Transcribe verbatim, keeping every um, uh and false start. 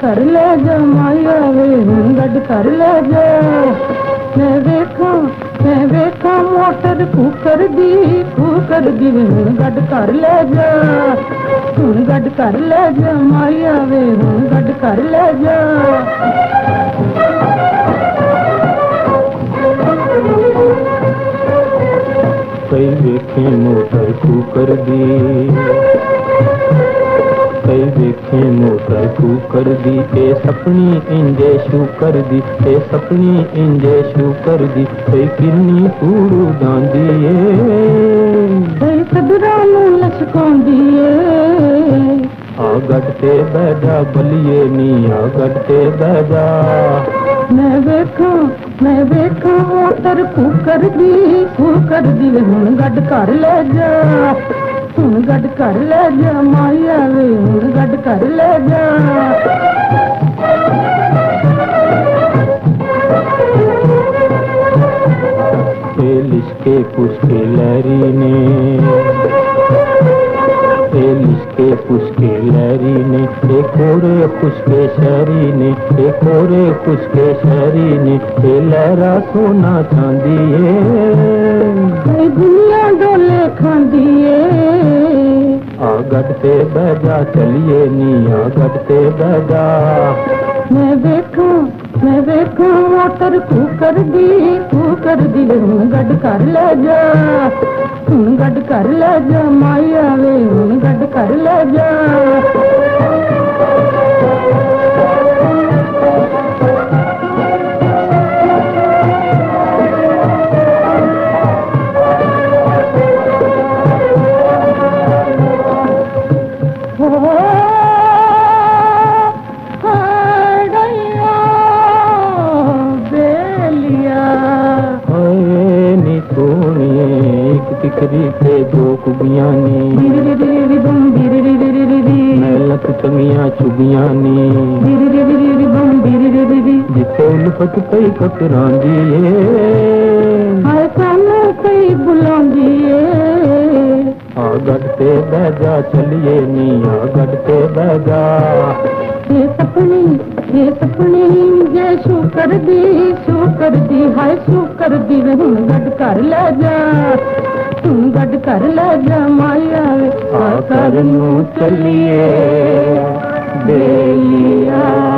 कर ले जा माया वे हुण गड कर ले जा। मैं वेखा मैं वेखा मोटर कुकर दी कुकर दी वे हुण गड कर ले जा। हुण गड कर ले जा माया वे हुण गड कर ले जा। कई वेखे मोटर कुकर दी कई वेखे मोटर कुकर दी ए सपनी इंजे शुकर दी ए सपनी इंजे शुकर दी कई किन्नी कूड़ू दांदी ए कई सदरा नू लशकांदी ए। आ गड ते बैजा बलिए नी आ गड ते बैजा। मैं वेखा मैं वेखा मोटर कुकर दी कुकर दी हुण गड कर ले जा। हुण गड कर ले जा माया वे हुण गड कर ले जा। ए लिशके पुष्के लहरी ने ए लिशके पुष्के लहरी ने ए कोरे खुशके शहरी ने ए कोरे खुशके शहरी ने ए लहरा सोना चांदी ए दुनिया डोले खांदी ए। आ गड ते बैजा चलिए नी आ गड ते बैजा। मैं देखा मैं देखा मोटर कुकर दी कुकर दी हुण गड कर ले जा। हुण गड कर ले जा माया वे हुण गड कर ले जा। टिकरी पे दो कुबियां नी मेलक चंगियां चुबियां नी जिथे उल्फत पई कतरांदी हाय सानू कई बुलांदी आ गड ते बैजा चलिए नी आ गड ते बैजा। ये सपनी ये सपनी जे शुकर दी शुकर दी हाय शुकर दी हुण गड कर ले जा। हुण गड कर ले जा माया वे आ कर नू चलिए बेलिया।